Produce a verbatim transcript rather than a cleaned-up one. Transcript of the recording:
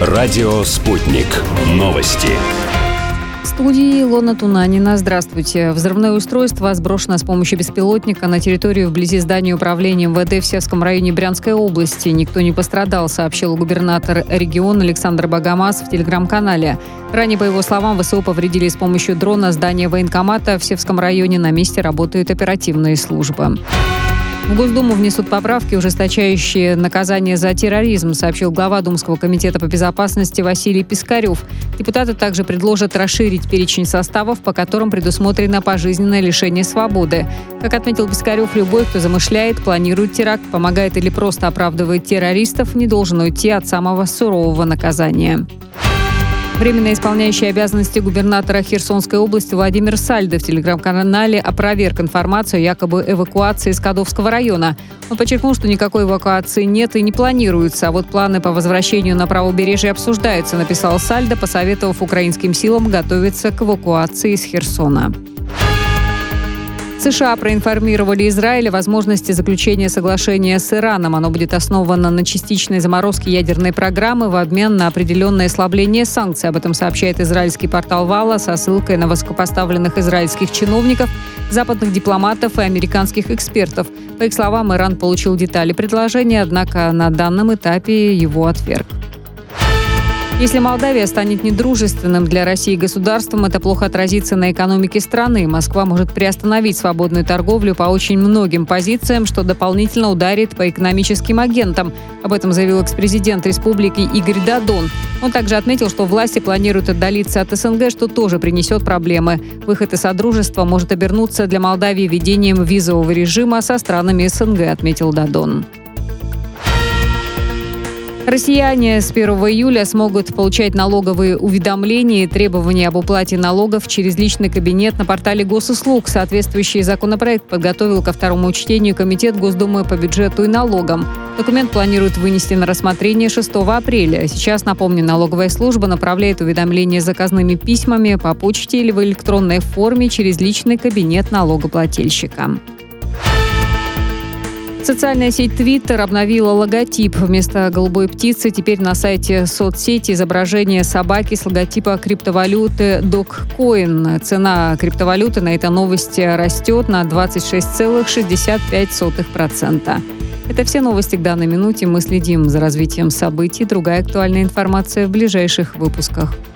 Радио «Спутник». Новости. В студии Илона Тунанина. Здравствуйте. Взрывное устройство сброшено с помощью беспилотника на территорию вблизи здания управления эм вэ дэ в Севском районе Брянской области. Никто не пострадал, сообщил губернатор региона Александр Богомаз в телеграм-канале. Ранее, по его словам, вэ эс о повредили с помощью дрона здание военкомата в Севском районе. На месте работают оперативные службы. В Госдуму внесут поправки, ужесточающие наказание за терроризм, сообщил глава Думского комитета по безопасности Василий Пискарев. Депутаты также предложат расширить перечень составов, по которым предусмотрено пожизненное лишение свободы. Как отметил Пискарев, любой, кто замышляет, планирует теракт, помогает или просто оправдывает террористов, не должен уйти от самого сурового наказания. Временно исполняющий обязанности губернатора Херсонской области Владимир Сальдо в телеграм-канале опроверг информацию о якобы эвакуации из Кадовского района. Он подчеркнул, что никакой эвакуации нет и не планируется, а вот планы по возвращению на правобережье обсуждаются, написал Сальдо, посоветовав украинским силам готовиться к эвакуации из Херсона. США проинформировали Израиль о возможности заключения соглашения с Ираном. Оно будет основано на частичной заморозке ядерной программы в обмен на определенное ослабление санкций. Об этом сообщает израильский портал Вала со ссылкой на высокопоставленных израильских чиновников, западных дипломатов и американских экспертов. По их словам, Иран получил детали предложения, однако на данном этапе его отверг. Если Молдавия станет недружественным для России государством, это плохо отразится на экономике страны. Москва может приостановить свободную торговлю по очень многим позициям, что дополнительно ударит по экономическим агентам. Об этом заявил экс-президент республики Игорь Дадон. Он также отметил, что власти планируют отдалиться от эс эн гэ, что тоже принесет проблемы. Выход из Содружества может обернуться для Молдавии введением визового режима со странами эс эн гэ, отметил Дадон. Россияне с первого июля смогут получать налоговые уведомления и требования об уплате налогов через личный кабинет на портале госуслуг. Соответствующий законопроект подготовил ко второму чтению Комитет Госдумы по бюджету и налогам. Документ планируют вынести на рассмотрение шестого апреля. Сейчас, напомню, налоговая служба направляет уведомления заказными письмами по почте или в электронной форме через личный кабинет налогоплательщика. Социальная сеть Twitter обновила логотип. Вместо голубой птицы теперь на сайте соцсети изображение собаки с логотипа криптовалюты Dogecoin. Цена криптовалюты на этой новости растет на двадцать шесть целых шестьдесят пять сотых процента. Это все новости к данной минуте. Мы следим за развитием событий. Другая актуальная информация в ближайших выпусках.